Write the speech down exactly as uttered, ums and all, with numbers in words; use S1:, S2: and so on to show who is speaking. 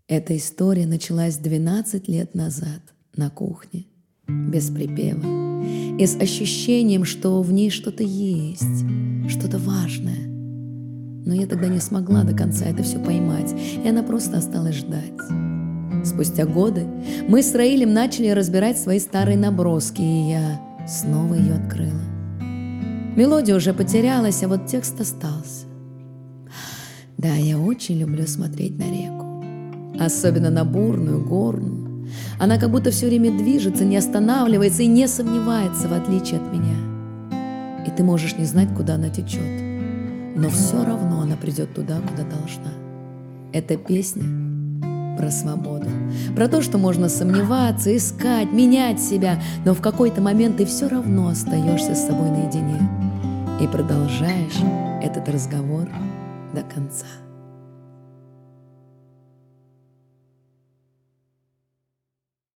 S1: Эта история началась двенадцать лет назад на кухне, без припева, и с ощущением, что в ней что-то есть, что-то важное. Но я тогда не смогла до конца это все поймать, и она просто осталась ждать. Спустя годы мы с Раилем начали разбирать свои старые наброски, и я снова ее открыла. Мелодия уже потерялась, а вот текст остался. Да, я очень люблю смотреть на реку. Особенно на бурную, горную. Она как будто все время движется, не останавливается и не сомневается, в отличие от меня. И ты можешь не знать, куда она течет, но все равно она придет туда, куда должна. Эта песня про свободу, про то, что можно сомневаться, искать, менять себя, но в какой-то момент ты все равно остаешься с собой наедине и продолжаешь этот разговор до конца.